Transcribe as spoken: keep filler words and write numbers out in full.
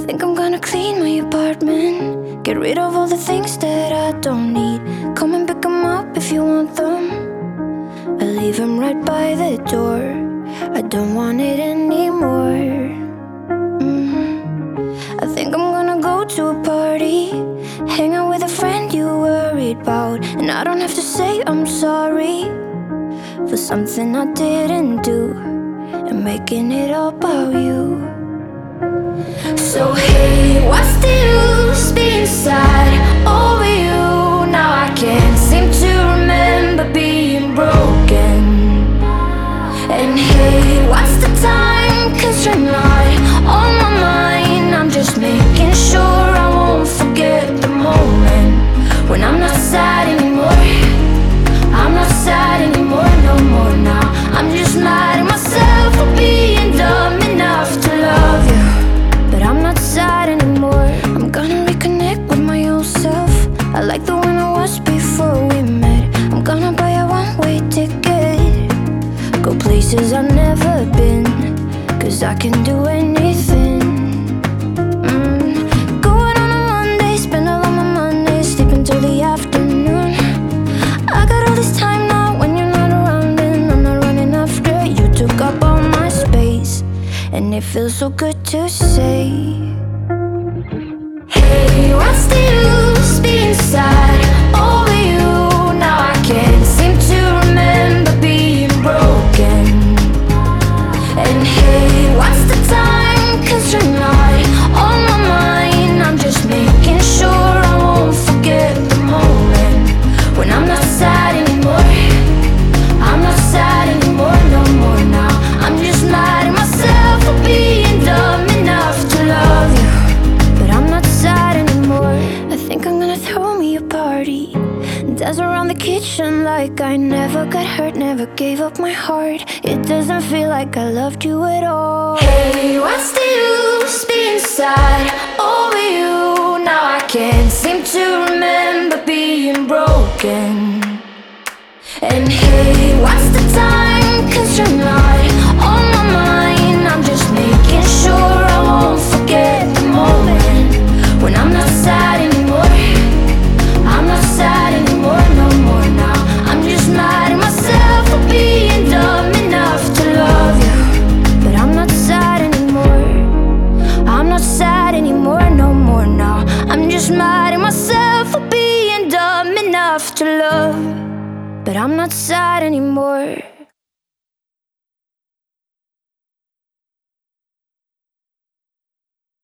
think I'm gonna clean my apartment, get rid of all the things that I don't need. Come and pick them up if you want them. I leave them right by the door. I don't want it anymore. mm. I think I'm gonna go to a party, hang out with a friend you worried about, and I don't have to say I'm sorry for something I didn't do, and making it all about you. So hey, what's the use being sad over you? Now I can't seem to remember being broken. And hey, what's the time? Cause you're not on my mind. I'm just making sure I won't forget the moment when I'm not sad anymore. I'm not sad anymore, no more now. I'm just mad at myself for being dumb enough to love you, but I'm not sad anymore. I'm gonna reconnect with my old self. I like the one I was before we met. I'm gonna buy a one-way ticket, go places I've never been, cause I can do anything. mm. Going on a Monday, spend all of my money, sleep until the afternoon. I got all this time now when you're not around, and I'm not running after you. Took up all my space, and it feels so good to say, hey, what's the use being sad over you? Now I can't seem to remember being broken. And hey, what's the time? Cause you're not on my mind. I'm just making sure I won't forget the moment when I'm not sad anymore. I'm not sad anymore, no more now. I'm just mad at myself for being dumb enough to love you, but I'm not sad anymore. I think I'm gonna throw me a party, dance around the kitchen like I never got hurt, never gave up my heart. It doesn't feel like I loved you at all. Hey, what's the use being sad over you? Now I can't seem to remember being broken. And hey, what's the time? Cause you're not on my mind. I'm just making sure I won't forget the moment when I'm not sad anymore. I'm not sad anymore, no more now. I'm just mad at myself for being dumb enough to love you, but I'm not sad anymore. I'm not sad anymore, no more now. I'm just mad at myself for being dumb enough to love, but I'm not sad anymore.